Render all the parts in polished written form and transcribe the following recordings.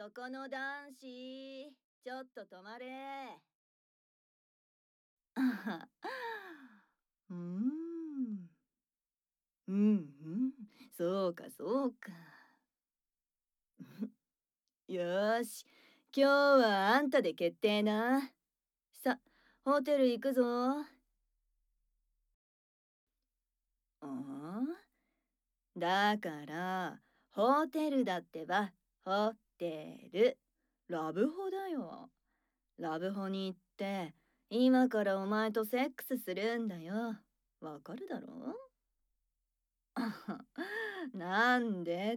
そこの男子、ちょっと止まれ。あはうーん。うんうん。そうかそうか。よーし。今日はあんたで決定な。さ、ホテル行くぞ。だから、ホテルだってば、ホテル。ラブホだよ。ラブホに行って、今からお前とセックスするんだよ。わかるだろ？なんでって、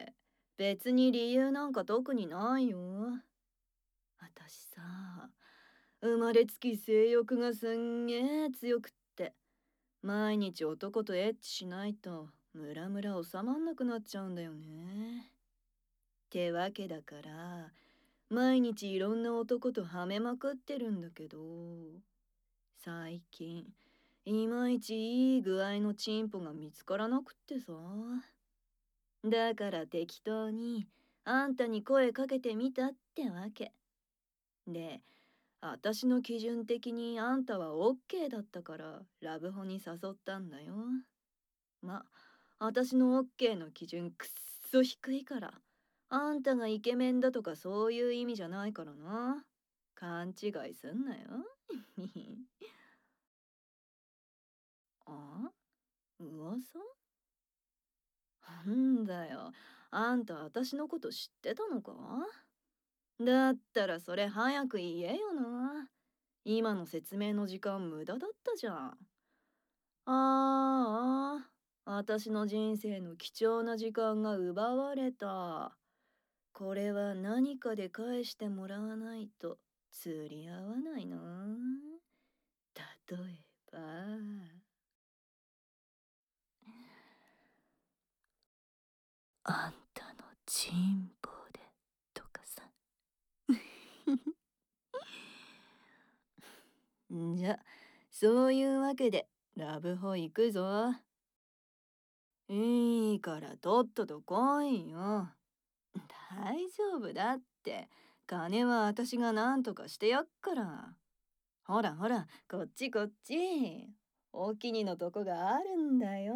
別に理由なんか特にないよ。私さ、生まれつき性欲がすんげー強くって、毎日男とエッチしないとムラムラ収まんなくなっちゃうんだよね。ってわけだから、毎日いろんな男とはめまくってるんだけど、最近、いまいちいい具合のチンポが見つからなくってさ。だから適当にあんたに声かけてみたってわけ。で、私の基準的にあんたはオッケーだったからラブホに誘ったんだよ。ま、私のオッケーの基準くっそ低いから。あんたがイケメンだとかそういう意味じゃないからな。勘違いすんなよ。あ、噂？なんだよ。あんた私のこと知ってたのか？だったらそれ早く言えよな。今の説明の時間無駄だったじゃん。私の人生の貴重な時間が奪われた。これは何かで返してもらわないと釣り合わないな。例えば、あんたのチンポでとかさ。んじゃ、そういうわけでラブホ行くぞ。いいからとっとと来いよ。大丈夫だって。金は私が何とかしてやっから。ほらほら、こっちこっち。お気にのとこがあるんだよ。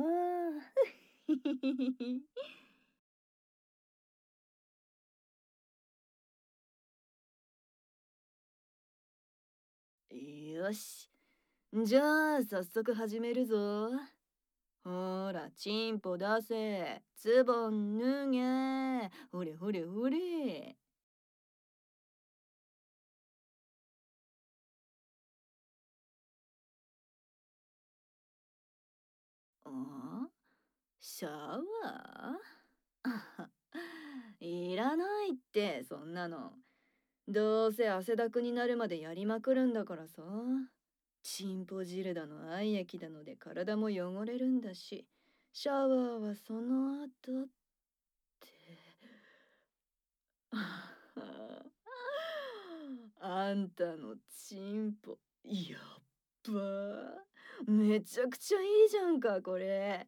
よし。じゃあ早速始めるぞ。ほら、チンポ出せ。ズボン脱げ。ほれほれほれ。あ、シャワー？いらないってそんなの。どうせ汗だくになるまでやりまくるんだからさ。チンポ汁だの愛液だので体も汚れるんだし、シャワーはその後って。あんたのチンポ、やっば。めちゃくちゃいいじゃんか、これ。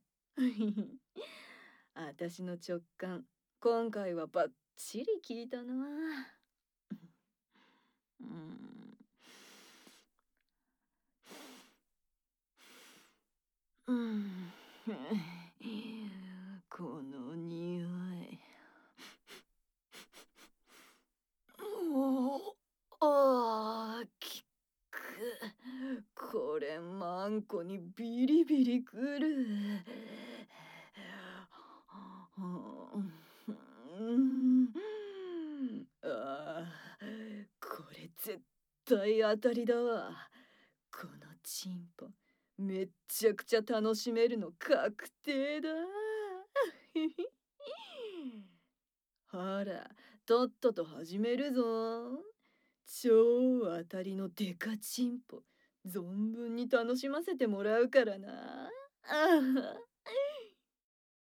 私の直感、今回はバッチリ効いたな。うん。うん。この匂い。おお、きく。これマンコにビリビリくる。うん、これ絶対当たりだわ。このチンポ、めっちゃくちゃ楽しめるの確定だ。ほら、とっとと始めるぞ。超当たりのデカチンポ、存分に楽しませてもらうからな。あは